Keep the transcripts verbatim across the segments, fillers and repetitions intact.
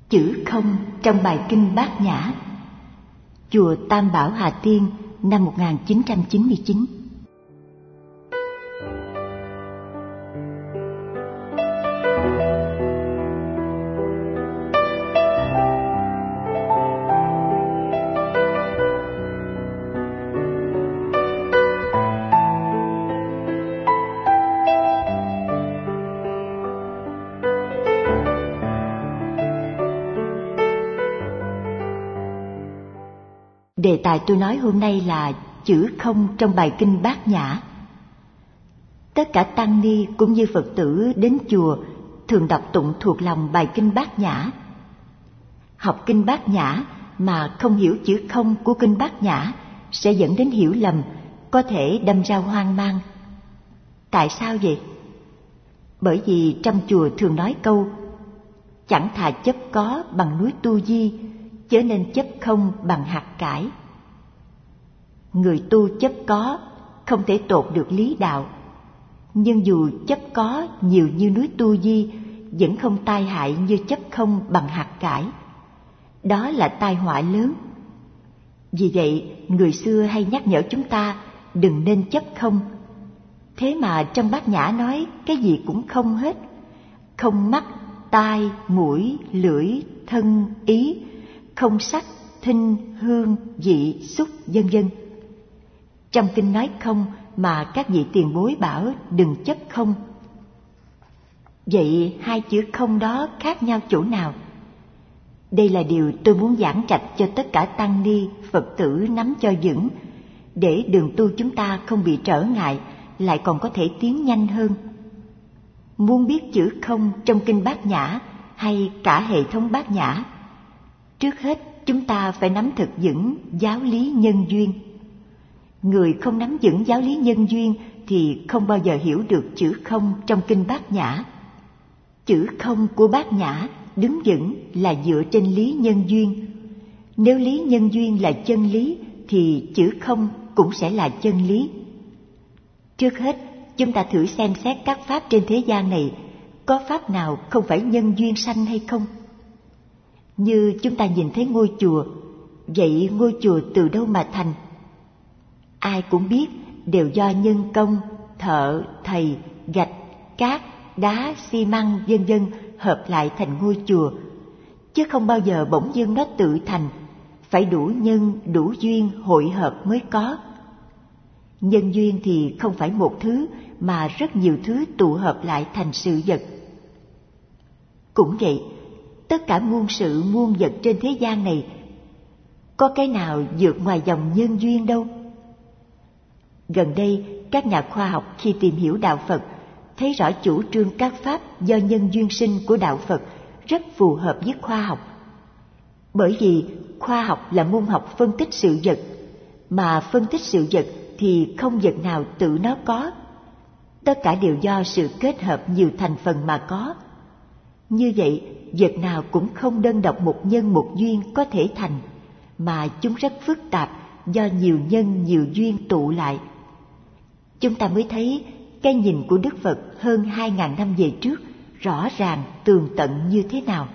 Chữ không trong bài kinh Bát Nhã, chùa Tam Bảo Hà Tiên, năm một nghìn chín trăm chín mươi chín. Đề tài tôi nói hôm nay là chữ không trong bài kinh Bát Nhã. Tất cả tăng ni cũng như Phật tử đến chùa thường đọc tụng thuộc lòng bài kinh Bát Nhã. Học kinh Bát Nhã mà không hiểu chữ không của kinh Bát Nhã sẽ dẫn đến hiểu lầm, có thể đâm ra hoang mang. Tại sao vậy? Bởi vì trong chùa thường nói câu chẳng thà chấp có bằng núi Tu Di, chớ nên chấp không bằng hạt cải. Người tu chấp có không thể tột được lý đạo, nhưng dù chấp có nhiều như núi Tu Di vẫn không tai hại như chấp không bằng hạt cải. Đó là tai họa lớn. Vì vậy người xưa hay nhắc nhở chúng ta đừng nên chấp không. Thế mà trong Bát Nhã nói cái gì cũng không hết. Không mắt, tai, mũi, lưỡi, thân, ý, không sắc, thinh, hương, vị, xúc, vân vân. Trong kinh nói không mà các vị tiền bối bảo đừng chấp không. Vậy hai chữ không đó khác nhau chỗ nào? Đây là điều tôi muốn giảng trạch cho tất cả tăng ni, Phật tử nắm cho vững, để đường tu chúng ta không bị trở ngại, lại còn có thể tiến nhanh hơn. Muốn biết chữ không trong kinh Bát Nhã hay cả hệ thống Bát Nhã, trước hết chúng ta phải nắm thật vững giáo lý nhân duyên. Người không nắm vững giáo lý nhân duyên thì không bao giờ hiểu được chữ không trong kinh Bát Nhã. Chữ không của Bát Nhã đứng vững là dựa trên lý nhân duyên. Nếu lý nhân duyên là chân lý thì chữ không cũng sẽ là chân lý. Trước hết, chúng ta thử xem xét các pháp trên thế gian này, có pháp nào không phải nhân duyên sanh hay không? Như chúng ta nhìn thấy ngôi chùa, vậy ngôi chùa từ đâu mà thành? Ai cũng biết đều do nhân công, thợ, thầy, gạch, cát, đá, xi măng, vân vân hợp lại thành ngôi chùa, chứ không bao giờ bỗng dưng nó tự thành, phải đủ nhân, đủ duyên hội hợp mới có. Nhân duyên thì không phải một thứ mà rất nhiều thứ tụ hợp lại thành sự vật. Cũng vậy, tất cả muôn sự muôn vật trên thế gian này, có cái nào vượt ngoài dòng nhân duyên đâu. Gần đây, các nhà khoa học khi tìm hiểu đạo Phật thấy rõ chủ trương các pháp do nhân duyên sinh của đạo Phật rất phù hợp với khoa học. Bởi vì khoa học là môn học phân tích sự vật, mà phân tích sự vật thì không vật nào tự nó có. Tất cả đều do sự kết hợp nhiều thành phần mà có. Như vậy, vật nào cũng không đơn độc một nhân một duyên có thể thành, mà chúng rất phức tạp do nhiều nhân nhiều duyên tụ lại. Chúng ta mới thấy cái nhìn của Đức Phật hơn hai ngàn năm về trước rõ ràng tường tận như thế nào.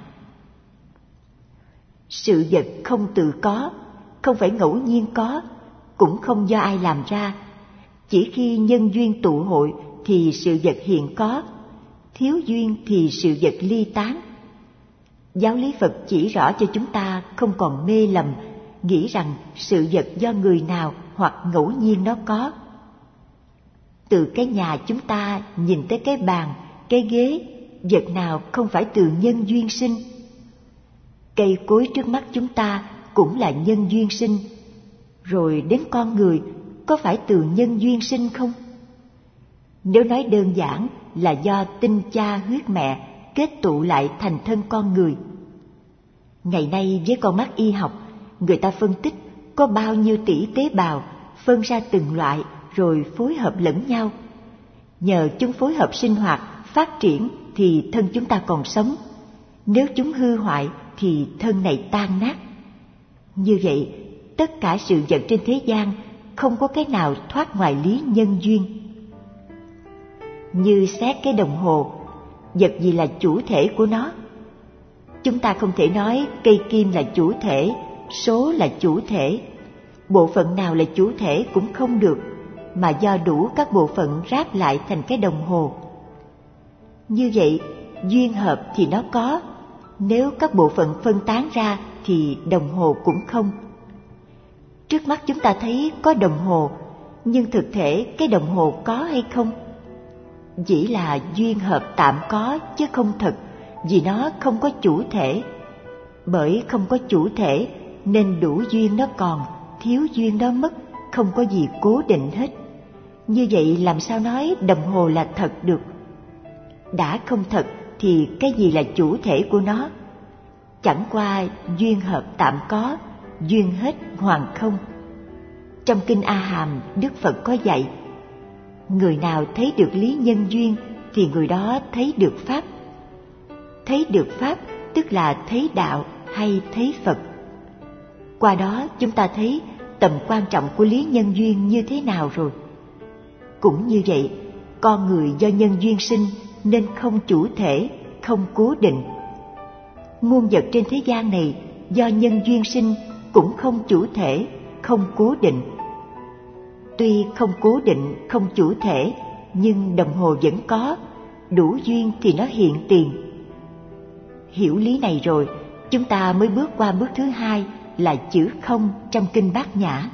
Sự vật không tự có, không phải ngẫu nhiên có, cũng không do ai làm ra. Chỉ khi nhân duyên tụ hội thì sự vật hiện có, thiếu duyên thì sự vật ly tán. Giáo lý Phật chỉ rõ cho chúng ta không còn mê lầm, nghĩ rằng sự vật do người nào hoặc ngẫu nhiên nó có. Từ cái nhà chúng ta nhìn tới cái bàn, cái ghế, vật nào không phải từ nhân duyên sinh. Cây cối trước mắt chúng ta cũng là nhân duyên sinh. Rồi đến con người, có phải từ nhân duyên sinh không? Nếu nói đơn giản là do tinh cha huyết mẹ kết tụ lại thành thân con người. Ngày nay với con mắt y học, người ta phân tích có bao nhiêu tỷ tế bào phân ra từng loại rồi phối hợp lẫn nhau. Nhờ chúng phối hợp sinh hoạt, phát triển thì thân chúng ta còn sống. Nếu chúng hư hoại thì thân này tan nát. Như vậy, tất cả sự vật trên thế gian không có cái nào thoát ngoài lý nhân duyên. Như xét cái đồng hồ, vật gì là chủ thể của nó? Chúng ta không thể nói cây kim là chủ thể, số là chủ thể. Bộ phận nào là chủ thể cũng không được, mà do đủ các bộ phận ráp lại thành cái đồng hồ. Như vậy, duyên hợp thì nó có, nếu các bộ phận phân tán ra thì đồng hồ cũng không. Trước mắt chúng ta thấy có đồng hồ, nhưng thực thể cái đồng hồ có hay không? Chỉ là duyên hợp tạm có chứ không thật, vì nó không có chủ thể. Bởi không có chủ thể nên đủ duyên nó còn, thiếu duyên nó mất, không có gì cố định hết. Như vậy làm sao nói đồng hồ là thật được? Đã không thật thì cái gì là chủ thể của nó? Chẳng qua duyên hợp tạm có, duyên hết hoàn không. Trong Kinh A Hàm, Đức Phật có dạy, người nào thấy được lý nhân duyên thì người đó thấy được Pháp. Thấy được Pháp tức là thấy đạo hay thấy Phật. Qua đó chúng ta thấy tầm quan trọng của lý nhân duyên như thế nào rồi. Cũng như vậy, con người do nhân duyên sinh nên không chủ thể, không cố định. Muôn vật trên thế gian này do nhân duyên sinh cũng không chủ thể, không cố định. Tuy không cố định, không chủ thể, nhưng đồng hồ vẫn có, đủ duyên thì nó hiện tiền. Hiểu lý này rồi, chúng ta mới bước qua bước thứ hai là chữ không trong Kinh Bát Nhã.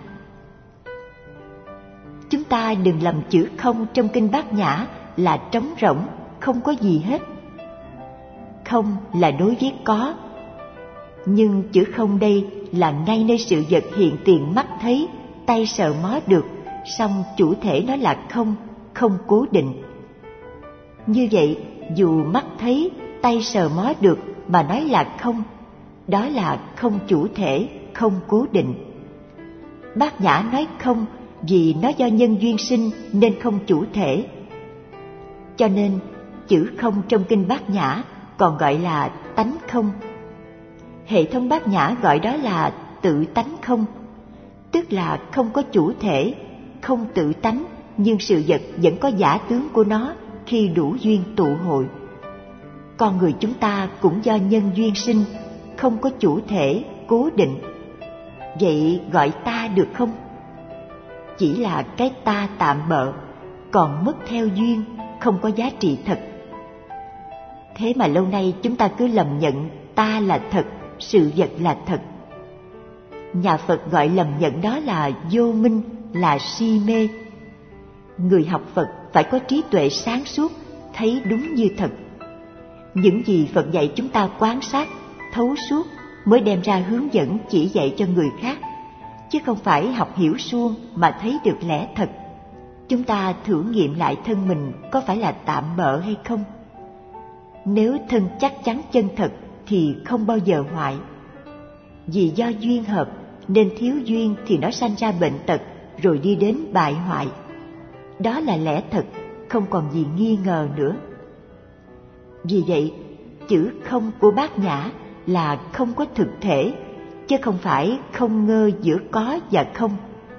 Chúng ta đừng lầm chữ không trong Kinh Bát Nhã là trống rỗng, không có gì hết. Không là đối với có, nhưng chữ không đây là ngay nơi sự vật hiện tiền mắt thấy, tay sờ mó được, song chủ thể nó là không, không cố định. Như vậy, dù mắt thấy, tay sờ mó được mà nói là không, đó là không chủ thể, không cố định. Bát Nhã nói không vì nó do nhân duyên sinh nên không chủ thể. Cho nên, chữ không trong Kinh Bát Nhã còn gọi là tánh không. Hệ thống Bát Nhã gọi đó là tự tánh không, tức là không có chủ thể, không tự tánh, nhưng sự vật vẫn có giả tướng của nó khi đủ duyên tụ hội. Con người chúng ta cũng do nhân duyên sinh, không có chủ thể, cố định. Vậy gọi ta được không? Chỉ là cái ta tạm bợ, còn mất theo duyên, không có giá trị thật. Thế mà lâu nay chúng ta cứ lầm nhận ta là thật, sự vật là thật. Nhà Phật gọi lầm nhận đó là vô minh, là si mê. Người học Phật phải có trí tuệ sáng suốt, thấy đúng như thật. Những gì Phật dạy chúng ta quan sát, thấu suốt mới đem ra hướng dẫn chỉ dạy cho người khác, chứ không phải học hiểu suông mà thấy được lẽ thật. Chúng ta thử nghiệm lại thân mình có phải là tạm bợ hay không? Nếu thân chắc chắn chân thật thì không bao giờ hoại. Vì do duyên hợp nên thiếu duyên thì nó sanh ra bệnh tật rồi đi đến bại hoại. Đó là lẽ thật, không còn gì nghi ngờ nữa. Vì vậy, chữ không của Bát Nhã là không có thực thể, chứ không phải không ngơ giữa có và không.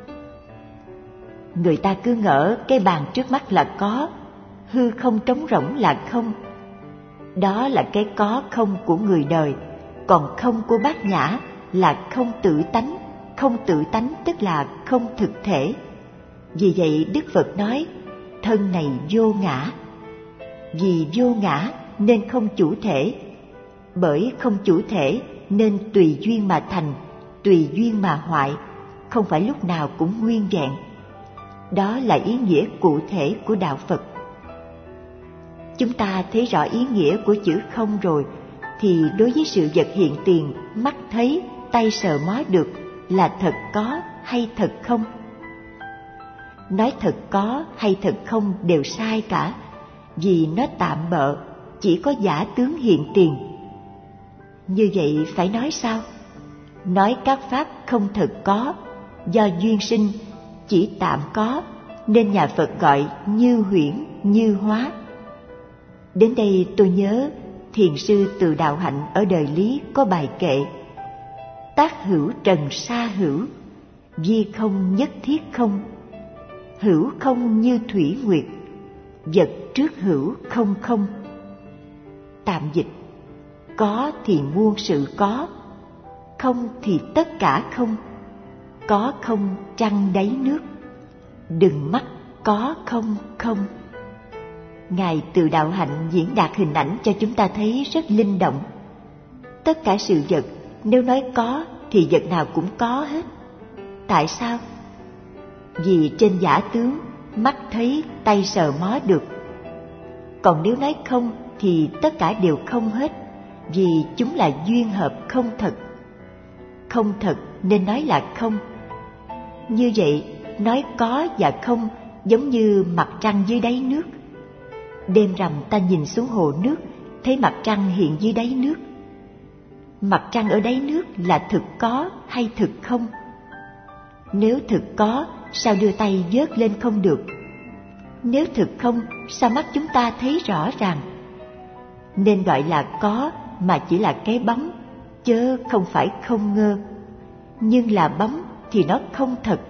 Người ta cứ ngỡ cái bàn trước mắt là có, hư không trống rỗng là không. Đó là cái có không của người đời, còn không của Bát Nhã là không tự tánh. Không tự tánh tức là không thực thể. Vì vậy Đức Phật nói, thân này vô ngã. Vì vô ngã nên không chủ thể. Bởi không chủ thể nên tùy duyên mà thành, tùy duyên mà hoại, không phải lúc nào cũng nguyên vẹn. Đó là ý nghĩa cụ thể của Đạo Phật. Chúng ta thấy rõ ý nghĩa của chữ không rồi, thì đối với sự vật hiện tiền, mắt thấy, tay sờ mó được là thật có hay thật không? Nói thật có hay thật không đều sai cả, vì nó tạm bợ, chỉ có giả tướng hiện tiền. Như vậy phải nói sao? Nói các pháp không thật có, do duyên sinh, chỉ tạm có, nên nhà Phật gọi như huyễn, như hóa. Đến đây tôi nhớ Thiền sư Từ Đạo Hạnh ở Đời Lý có bài kệ: tác hữu trần sa hữu, vi không nhất thiết không. Hữu không như thủy nguyệt, vật trước hữu không không. Tạm dịch: có thì muôn sự có, không thì tất cả không. Có không trăng đáy nước, đừng mắc có không không. Ngài Từ Đạo Hạnh diễn đạt hình ảnh cho chúng ta thấy rất linh động. Tất cả sự vật, nếu nói có thì vật nào cũng có hết. Tại sao? Vì trên giả tướng, mắt thấy, tay sờ mó được. Còn nếu nói không thì tất cả đều không hết, vì chúng là duyên hợp không thật. Không thật nên nói là không. Như vậy, nói có và không giống như mặt trăng dưới đáy nước. Đêm rằm ta nhìn xuống hồ nước, thấy mặt trăng hiện dưới đáy nước. Mặt trăng ở đáy nước là thực có hay thực không? Nếu thực có, sao đưa tay vớt lên không được? Nếu thực không, sao mắt chúng ta thấy rõ ràng? Nên gọi là có mà chỉ là cái bóng, chớ không phải không ngơ. Nhưng là bóng thì nó không thật.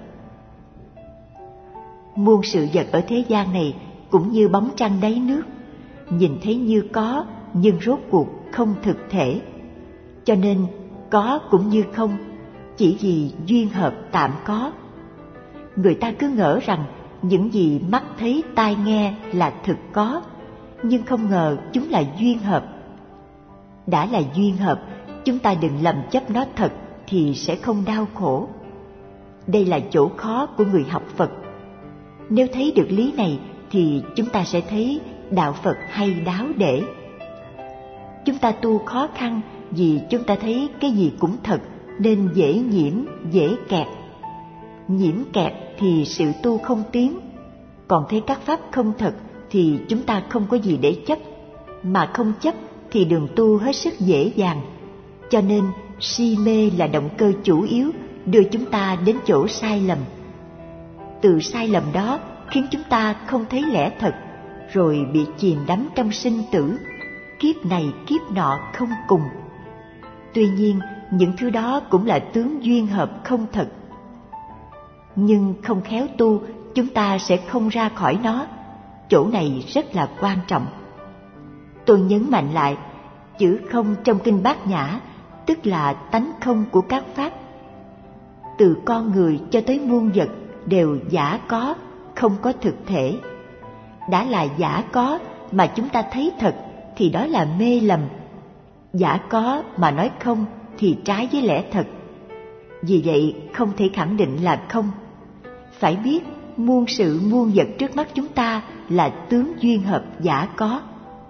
Muôn sự vật ở thế gian này cũng như bóng trăng đáy nước, nhìn thấy như có nhưng rốt cuộc không thực thể. Cho nên có cũng như không, chỉ vì duyên hợp tạm có. Người ta cứ ngỡ rằng những gì mắt thấy tai nghe là thực có, nhưng không ngờ chúng là duyên hợp. Đã là duyên hợp, chúng ta đừng lầm chấp nó thật thì sẽ không đau khổ. Đây là chỗ khó của người học Phật. Nếu thấy được lý này thì chúng ta sẽ thấy đạo Phật hay đáo để. Chúng ta tu khó khăn vì chúng ta thấy cái gì cũng thật nên dễ nhiễm, dễ kẹt. Nhiễm kẹt thì sự tu không tiến, còn thấy các pháp không thật thì chúng ta không có gì để chấp, mà không chấp thì đường tu hết sức dễ dàng. Cho nên si mê là động cơ chủ yếu đưa chúng ta đến chỗ sai lầm. Từ sai lầm đó khiến chúng ta không thấy lẽ thật, rồi bị chìm đắm trong sinh tử, kiếp này kiếp nọ không cùng. Tuy nhiên, những thứ đó cũng là tướng duyên hợp không thật. Nhưng không khéo tu, chúng ta sẽ không ra khỏi nó. Chỗ này rất là quan trọng. Tôi nhấn mạnh lại, chữ không trong kinh Bát Nhã tức là tánh không của các pháp. Từ con người cho tới muôn vật đều giả có, không có thực thể. Đã là giả có mà chúng ta thấy thật thì đó là mê lầm. Giả có mà nói không thì trái với lẽ thật. Vì vậy không thể khẳng định là không. Phải biết muôn sự muôn vật trước mắt chúng ta là tướng duyên hợp giả có.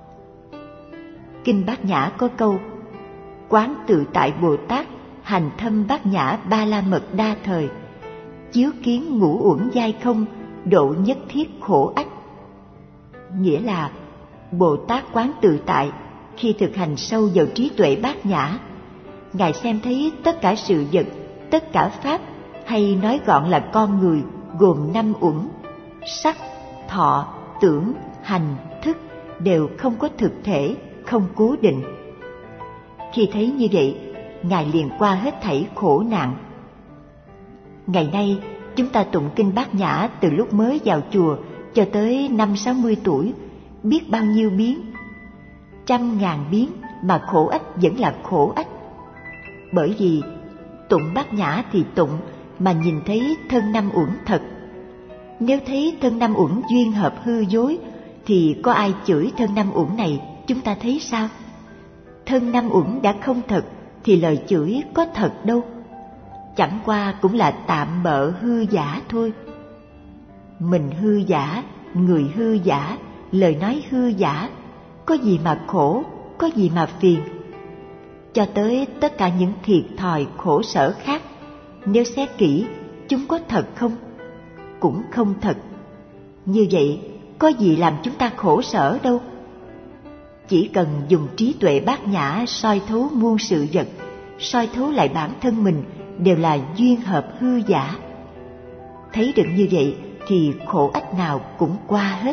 Kinh Bát Nhã có câu: Quán tự tại Bồ Tát, hành thâm Bát Nhã ba la mật đa thời, chiếu kiến ngũ uẩn giai không, độ nhất thiết khổ ách. Nghĩa là Bồ Tát quán tự tại khi thực hành sâu vào trí tuệ Bát Nhã. Ngài xem thấy tất cả sự vật, tất cả pháp, hay nói gọn là con người, gồm năm uẩn: sắc, thọ, tưởng, hành, thức, đều không có thực thể, không cố định. Khi thấy như vậy, Ngài liền qua hết thảy khổ nạn. Ngày nay, chúng ta tụng kinh Bát Nhã từ lúc mới vào chùa cho tới năm sáu mươi tuổi, biết bao nhiêu biến. Trăm ngàn biến mà khổ ách vẫn là khổ ách. Bởi vì tụng Bát Nhã thì tụng mà nhìn thấy thân năm uẩn thật. Nếu thấy thân năm uẩn duyên hợp hư dối thì có ai chửi thân năm uẩn này chúng ta thấy sao? Thân năm uẩn đã không thật thì lời chửi có thật đâu. Chẳng qua cũng là tạm bợ hư giả thôi. Mình hư giả, người hư giả, lời nói hư giả, có gì mà khổ, có gì mà phiền. Cho tới tất cả những thiệt thòi khổ sở khác, nếu xét kỹ, chúng có thật không? Cũng không thật. Như vậy, có gì làm chúng ta khổ sở đâu. Chỉ cần dùng trí tuệ Bát Nhã soi thấu muôn sự vật, soi thấu lại bản thân mình đều là duyên hợp hư giả. Thấy được như vậy thì khổ ách nào cũng qua hết.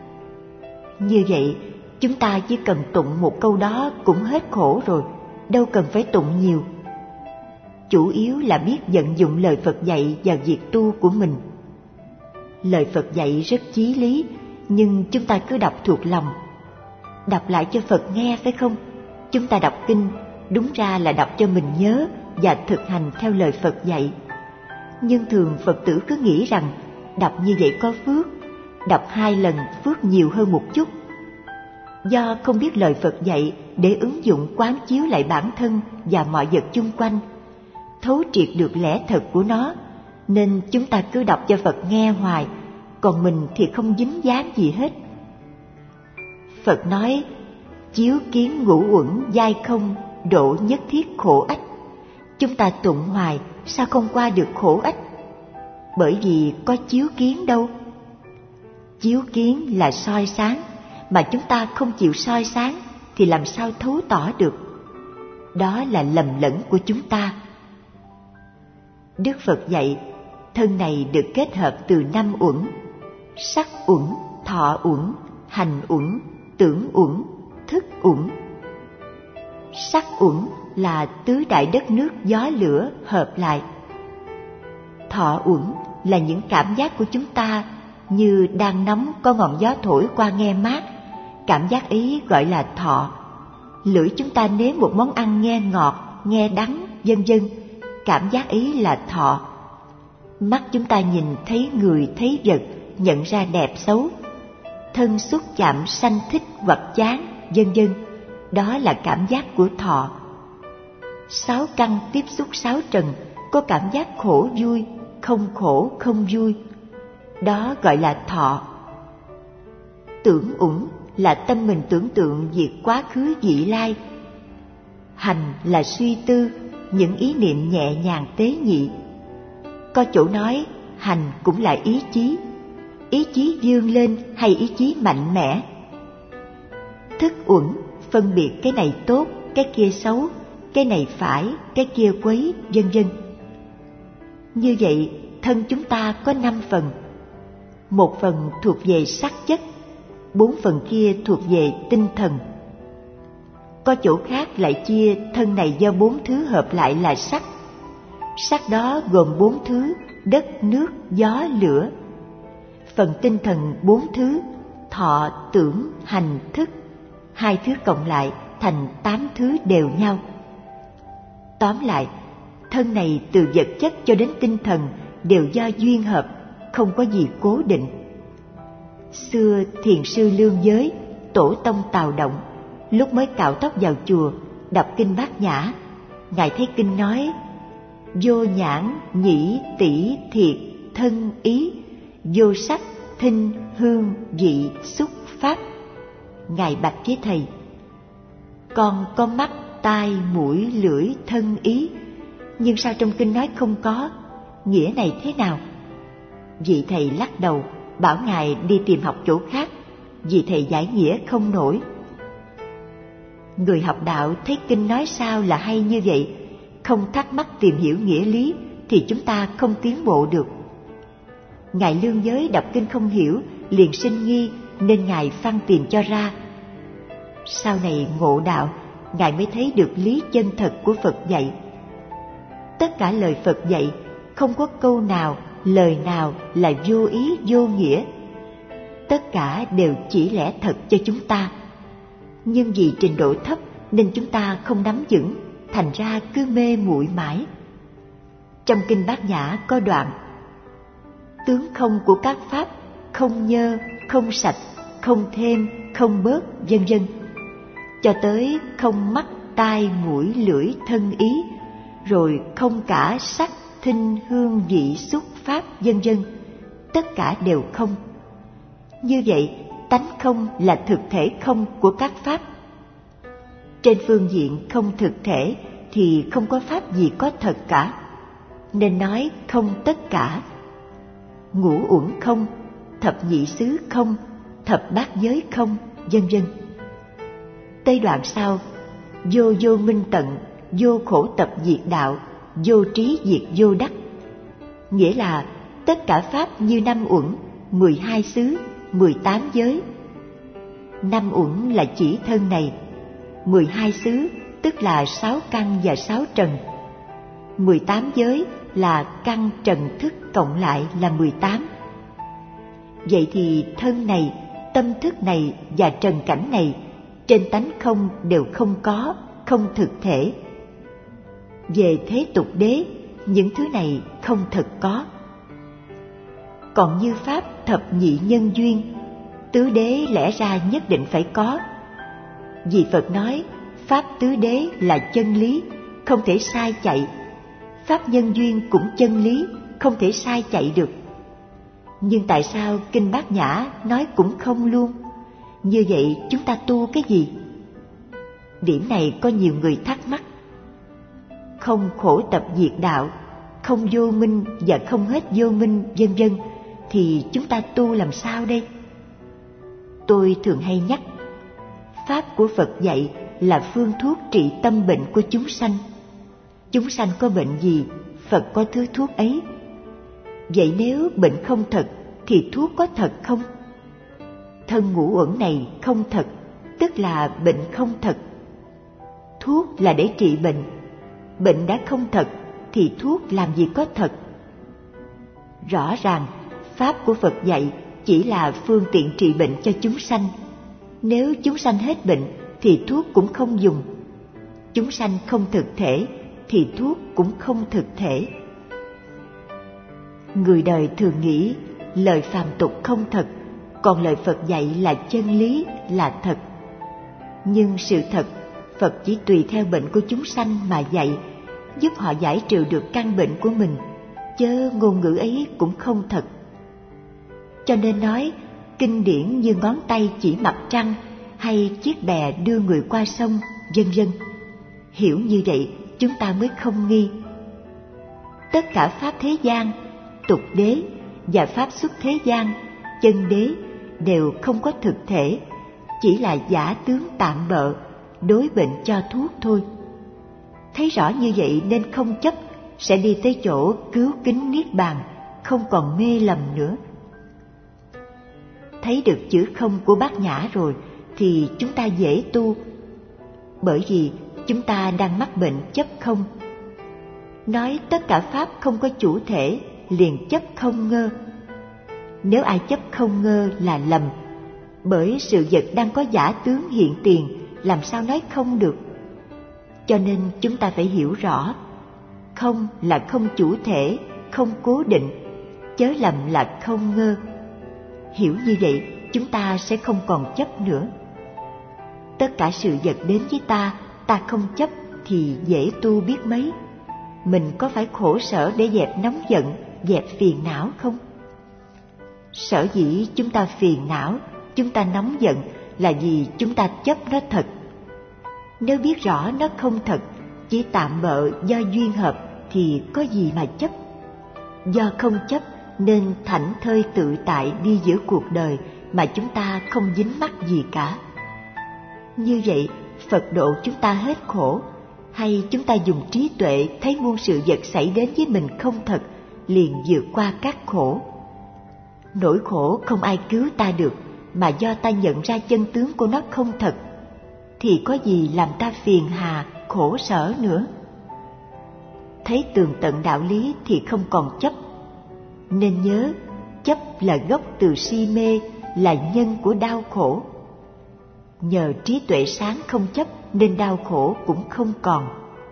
Như vậy, chúng ta chỉ cần tụng một câu đó cũng hết khổ rồi, đâu cần phải tụng nhiều. Chủ yếu là biết vận dụng lời Phật dạy vào việc tu của mình. Lời Phật dạy rất chí lý, nhưng chúng ta cứ đọc thuộc lòng. Đọc lại cho Phật nghe phải không? chúng ta đọc kinh đúng ra là đọc cho mình nhớ và thực hành theo lời Phật dạy. Nhưng thường Phật tử cứ nghĩ rằng đọc như vậy có phước, đọc hai lần phước nhiều hơn một chút. Do không biết lời Phật dạy để ứng dụng quán chiếu lại bản thân và mọi vật chung quanh, thấu triệt được lẽ thật của nó, nên chúng ta cứ đọc cho Phật nghe hoài, còn mình thì không dính dáng gì hết. Phật nói, chiếu kiến ngũ uẩn giai không, độ nhất thiết khổ ách. Chúng ta tụng hoài, sao không qua được khổ ách? Bởi vì có chiếu kiến đâu. Chiếu kiến là soi sáng, mà chúng ta không chịu soi sáng thì làm sao thấu tỏ được? Đó là lầm lẫn của chúng ta. Đức Phật dạy, thân này được kết hợp từ năm uẩn: sắc uẩn, thọ uẩn, hành uẩn, tưởng uẩn, thức uẩn. Sắc uẩn là tứ đại đất nước gió lửa hợp lại. Thọ uẩn là những cảm giác của chúng ta, như đang nóng có ngọn gió thổi qua nghe mát, cảm giác ấy gọi là thọ. Lưỡi chúng ta nếm một món ăn nghe ngọt, nghe đắng, vân vân, cảm giác ấy là thọ. Mắt chúng ta nhìn thấy người, thấy vật, nhận ra đẹp xấu. Thân xúc chạm sanh thích hoặc chán, vân vân, đó là cảm giác của thọ. Sáu căn tiếp xúc sáu trần, có cảm giác khổ vui, không khổ không vui, đó gọi là thọ. Tưởng uẩn là tâm mình tưởng tượng việc quá khứ vị lai. Hành là suy tư, những ý niệm nhẹ nhàng tế nhị. Có chỗ nói hành cũng là ý chí, ý chí vươn lên hay ý chí mạnh mẽ. Thức uẩn phân biệt cái này tốt, cái kia xấu, cái này phải, cái kia quấy, vân vân. Như vậy, thân chúng ta có năm phần. Một phần thuộc về sắc chất, bốn phần kia thuộc về tinh thần. Có chỗ khác lại chia thân này do bốn thứ hợp lại là sắc. Sắc đó gồm bốn thứ: đất, nước, gió, lửa. Phần tinh thần bốn thứ: thọ, tưởng, hành, thức. Hai thứ cộng lại thành tám thứ đều nhau. Tóm lại, thân này từ vật chất cho đến tinh thần đều do duyên hợp, không có gì cố định. Xưa thiền sư Lương Giới, tổ tông Tào Động, lúc mới cạo tóc vào chùa, đọc kinh Bát Nhã, ngài thấy kinh nói: vô nhãn, nhĩ, tỷ, thiệt, thân, ý, vô sắc, thinh, hương, vị, xúc, pháp. Ngài bạch với thầy: con có mắt, tai, mũi, lưỡi, thân, ý, nhưng sao trong kinh nói không có? Nghĩa này thế nào? Vị thầy lắc đầu, bảo ngài đi tìm học chỗ khác, vì thầy giải nghĩa không nổi. Người học đạo thấy kinh nói sao là hay như vậy, không thắc mắc tìm hiểu nghĩa lý thì chúng ta không tiến bộ được. Ngài Lương Giới đọc kinh không hiểu, liền sinh nghi, nên ngài phăng tìm cho ra. Sau này ngộ đạo, ngài mới thấy được lý chân thật của Phật dạy. Tất cả lời Phật dạy, không có câu nào, lời nào là vô ý vô nghĩa. Tất cả đều chỉ lẽ thật cho chúng ta. Nhưng vì trình độ thấp nên chúng ta không nắm vững, thành ra cứ mê muội mãi. Trong kinh Bát Nhã có đoạn: tướng không của các pháp không nhơ, không sạch, không thêm, không bớt, vân vân, cho tới không mắt, tai, mũi, lưỡi, thân, ý, rồi không cả sắc, thinh, hương, vị, xúc, pháp, vân vân, tất cả đều không. Như vậy, tánh không là thực thể không của các pháp. Trên phương diện không thực thể thì không có pháp gì có thật cả, nên nói không tất cả. Ngũ uẩn không, thập nhị xứ không, thập bát giới không, vân vân. Tới đoạn sau: vô vô minh tận, vô khổ tập diệt đạo, vô trí diệt vô đắc. Nghĩa là tất cả pháp như năm uẩn, mười hai xứ, mười tám giới. Năm uẩn là chỉ thân này, mười hai xứ tức là sáu căn và sáu trần, mười tám giới là căn trần thức cộng lại là mười tám. Vậy thì thân này, tâm thức này và trần cảnh này trên tánh không đều không có, không thực thể. Về thế tục đế, những thứ này không thật có. Còn như pháp thập nhị nhân duyên, tứ đế lẽ ra nhất định phải có. Vì Phật nói pháp tứ đế là chân lý, không thể sai chạy. Pháp nhân duyên cũng chân lý, không thể sai chạy được. Nhưng tại sao Kinh Bát Nhã nói cũng không luôn? Như vậy chúng ta tu cái gì? Điểm này có nhiều người thắc mắc. Không khổ tập diệt đạo, không vô minh và không hết vô minh, vân vân, thì chúng ta tu làm sao đây? Tôi thường hay nhắc, pháp của Phật dạy là phương thuốc trị tâm bệnh của chúng sanh. Chúng sanh có bệnh gì, Phật có thứ thuốc ấy. Vậy nếu bệnh không thật thì thuốc có thật không? Thân ngũ uẩn này không thật, tức là bệnh không thật. Thuốc là để trị bệnh, bệnh đã không thật thì thuốc làm gì có thật. Rõ ràng pháp của Phật dạy chỉ là phương tiện trị bệnh cho chúng sanh. Nếu chúng sanh hết bệnh thì thuốc cũng không dùng. Chúng sanh không thực thể thì thuốc cũng không thực thể. Người đời thường nghĩ lời phàm tục không thật, còn lời Phật dạy là chân lý, là thật. Nhưng sự thật, Phật chỉ tùy theo bệnh của chúng sanh mà dạy, giúp họ giải trừ được căn bệnh của mình, chớ ngôn ngữ ấy cũng không thật. Cho nên nói, kinh điển như ngón tay chỉ mặt trăng, hay chiếc bè đưa người qua sông, vân vân. Hiểu như vậy, chúng ta mới không nghi. Tất cả pháp thế gian, tục đế và pháp xuất thế gian, chân đế đều không có thực thể, chỉ là giả tướng tạm bợ, đối bệnh cho thuốc thôi. Thấy rõ như vậy nên không chấp, sẽ đi tới chỗ cứu kính niết bàn, không còn mê lầm nữa. Thấy được chữ không của Bát Nhã rồi thì chúng ta dễ tu, bởi vì chúng ta đang mắc bệnh chấp không. Nói tất cả pháp không có chủ thể, liền chấp không ngơ. Nếu ai chấp không ngơ là lầm, bởi sự vật đang có giả tướng hiện tiền, làm sao nói không được. Cho nên chúng ta phải hiểu rõ, không là không chủ thể, không cố định, chớ lầm là không ngơ. Hiểu như vậy, chúng ta sẽ không còn chấp nữa. Tất cả sự vật đến với ta, ta không chấp thì dễ tu biết mấy. Mình có phải khổ sở để dẹp nóng giận, dẹp phiền não không? Sở dĩ chúng ta phiền não, chúng ta nóng giận là vì chúng ta chấp nó thật. Nếu biết rõ nó không thật, chỉ tạm bợ do duyên hợp thì có gì mà chấp. Do không chấp nên thảnh thơi tự tại đi giữa cuộc đời mà chúng ta không dính mắc gì cả. Như vậy, Phật độ chúng ta hết khổ, hay chúng ta dùng trí tuệ thấy muôn sự vật xảy đến với mình không thật, liền vượt qua các khổ. Nỗi khổ không ai cứu ta được, mà do ta nhận ra chân tướng của nó không thật, thì có gì làm ta phiền hà, khổ sở nữa. Thấy tường tận đạo lý thì không còn chấp. Nên nhớ, chấp là gốc từ si mê, là nhân của đau khổ. Nhờ trí tuệ sáng không chấp nên đau khổ cũng không còn.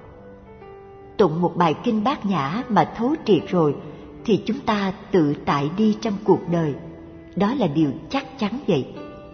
Tụng một bài kinh Bát Nhã mà thấu triệt rồi thì chúng ta tự tại đi trong cuộc đời. Đó là điều chắc chắn vậy.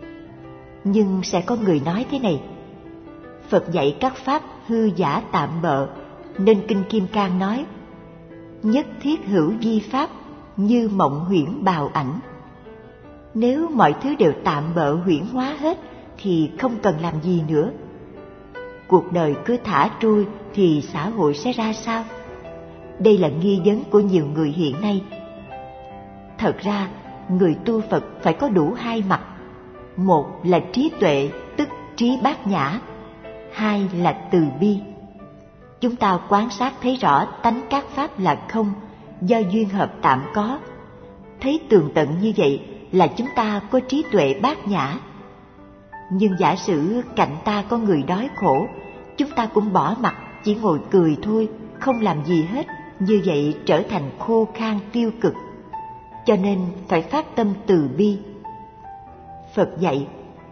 Nhưng sẽ có người nói thế này: Phật dạy các pháp hư giả tạm bợ, nên Kinh Kim Cang nói: nhất thiết hữu vi pháp, như mộng huyễn bào ảnh. Nếu mọi thứ đều tạm bợ huyễn hóa hết thì không cần làm gì nữa. Cuộc đời cứ thả trôi thì xã hội sẽ ra sao? Đây là nghi vấn của nhiều người hiện nay. Thật ra, người tu Phật phải có đủ hai mặt. Một là trí tuệ, tức trí bát nhã. Hai là từ bi. Chúng ta quan sát thấy rõ tánh các pháp là không, do duyên hợp tạm có. Thấy tường tận như vậy là chúng ta có trí tuệ bát nhã. Nhưng giả sử cạnh ta có người đói khổ, chúng ta cũng bỏ mặc, chỉ ngồi cười thôi, không làm gì hết. Như vậy trở thành khô khan tiêu cực. Cho nên phải phát tâm từ bi. Phật dạy,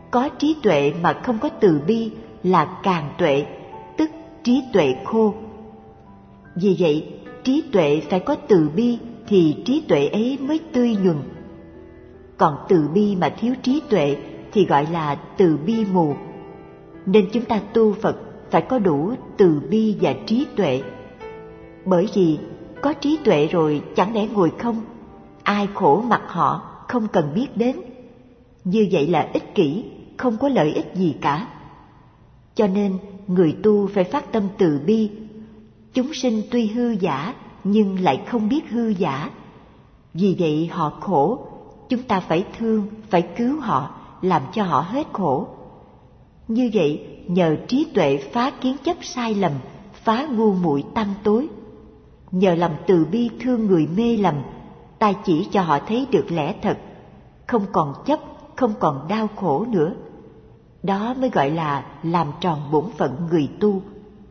có trí tuệ mà không có từ bi là càn tuệ, tức trí tuệ khô. Vì vậy, trí tuệ phải có từ bi thì trí tuệ ấy mới tươi nhuần. Còn từ bi mà thiếu trí tuệ thì gọi là từ bi mù. Nên chúng ta tu Phật phải có đủ từ bi và trí tuệ. Bởi vì có trí tuệ rồi chẳng lẽ ngồi không, ai khổ mặc họ không cần biết đến. Như vậy là ích kỷ, không có lợi ích gì cả. Cho nên người tu phải phát tâm từ bi. Chúng sinh tuy hư giả nhưng lại không biết hư giả. Vì vậy họ khổ, chúng ta phải thương, phải cứu họ, làm cho họ hết khổ. Như vậy nhờ trí tuệ phá kiến chấp sai lầm, phá ngu muội tâm tối. Nhờ lòng từ bi thương người mê lầm, ta chỉ cho họ thấy được lẽ thật, không còn chấp, không còn đau khổ nữa. Đó mới gọi là làm tròn bổn phận người tu.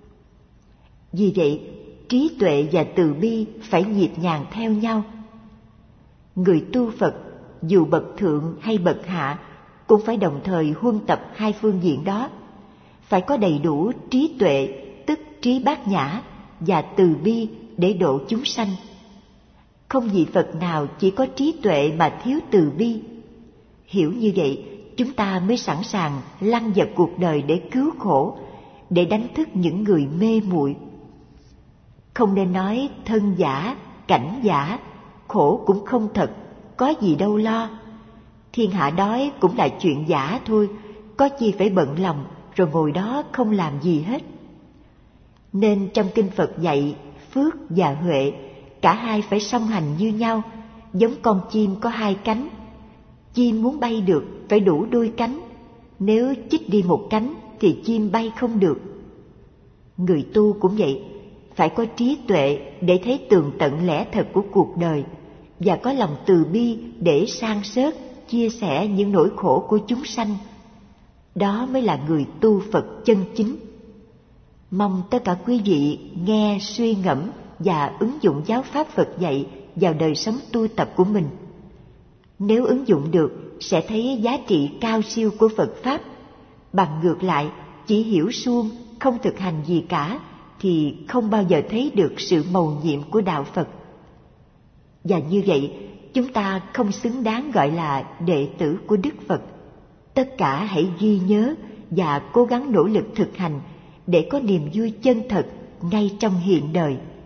Vì vậy, trí tuệ và từ bi phải nhịp nhàng theo nhau. Người tu Phật, dù bậc thượng hay bậc hạ, cũng phải đồng thời huân tập hai phương diện đó. Phải có đầy đủ trí tuệ, tức trí bát nhã, và từ bi để độ chúng sanh. Không vị Phật nào chỉ có trí tuệ mà thiếu từ bi. Hiểu như vậy, chúng ta mới sẵn sàng lăn vào cuộc đời để cứu khổ, để đánh thức những người mê muội. Không nên nói thân giả, cảnh giả, khổ cũng không thật, có gì đâu lo. Thiên hạ đói cũng là chuyện giả thôi, có chi phải bận lòng rồi ngồi đó không làm gì hết. Nên trong kinh Phật dạy phước và huệ, cả hai phải song hành như nhau, giống con chim có hai cánh. Chim muốn bay được phải đủ đôi cánh, nếu chích đi một cánh thì chim bay không được. Người tu cũng vậy, phải có trí tuệ để thấy tường tận lẽ thật của cuộc đời, và có lòng từ bi để san sớt, chia sẻ những nỗi khổ của chúng sanh. Đó mới là người tu Phật chân chính. Mong tất cả quý vị nghe, suy ngẫm và ứng dụng giáo pháp Phật dạy vào đời sống tu tập của mình. Nếu ứng dụng được, sẽ thấy giá trị cao siêu của Phật Pháp. Bằng ngược lại, chỉ hiểu suông, không thực hành gì cả, thì không bao giờ thấy được sự mầu nhiệm của Đạo Phật. Và như vậy, chúng ta không xứng đáng gọi là đệ tử của Đức Phật. Tất cả hãy ghi nhớ và cố gắng nỗ lực thực hành để có niềm vui chân thật ngay trong hiện đời.